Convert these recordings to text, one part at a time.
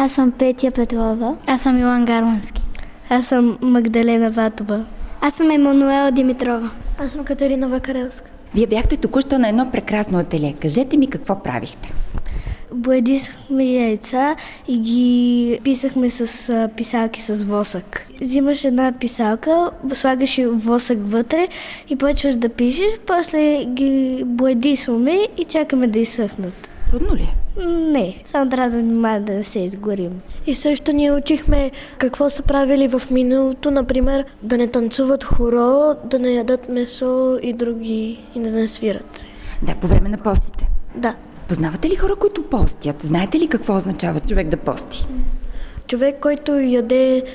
Аз съм Петя Петрова. Аз съм Илан Гармански. Аз съм Магдалена Ватова. Аз съм Емануела Димитрова. Аз съм Катерина Вакарелска. Вие бяхте току-що на едно прекрасно ателие. Кажете ми какво правихте. Боядисахме яйца и ги писахме с писалки с восък. Взимаш една писалка, слагаш восък вътре и почваш да пишеш, после ги боядисваме и чакаме да изсъхнат. Трудно ли? Не, само трябва да внимаваме да не се изгорим. И също ние учихме какво са правили в миналото, например да не танцуват хоро, да не ядат месо и други, и да не свират. Да, по време на постите. Да. Познавате ли хора, които постят? Знаете ли какво означава човек да пости? Човек, който яде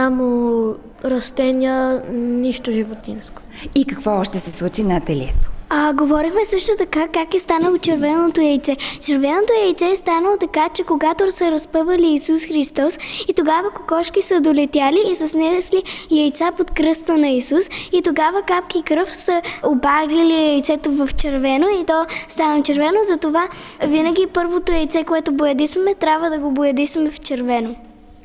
само растения, нищо животинско. И какво още се случи на ателието? Говорихме също така как е станало червеното яйце. Червеното яйце е станало така, че когато са разпъвали Исус Христос и тогава кокошки са долетяли и са снесли яйца под кръста на Исус и тогава капки кръв са обагрили яйцето в червено и то стана червено. Затова винаги първото яйце, което боядисваме, трябва да го боядисваме в червено.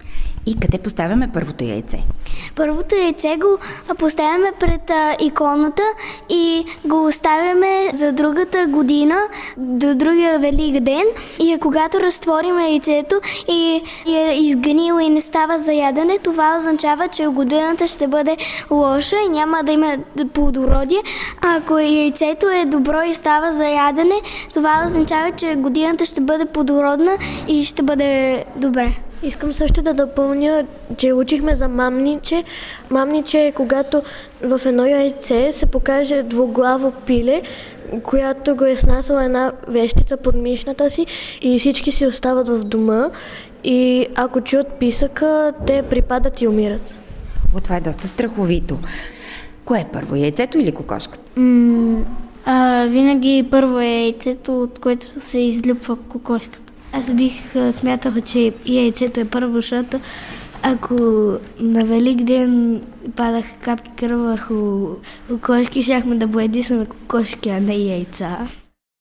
И къде поставяме първото яйце? Първото яйце го поставяме пред иконата и го оставяме за другата година, до другия Велик ден. И когато разтворим яйцето и е изгнило и не става за ядене, това означава, че годината ще бъде лоша и няма да има плодородие. Ако яйцето е добро и става за ядене, това означава, че годината ще бъде плодородна и ще бъде добре. Искам също да допълня, че учихме за мамниче. Мамниче е когато в едно яйце се покаже двуглаво пиле, която го е снасала една вещица под мишната си и всички си остават в дома и ако чуят писъка, те припадат и умират. Това е доста страховито. Кое е първо, яйцето или кокошката? Винаги първо е яйцето, от което се излюпва кокошката. Аз бих смятала, че яйцето е първо, защото ако на Велик ден падаха капки кръв върху кокошки, щяхме да боядисваме кокошки, а не яйца.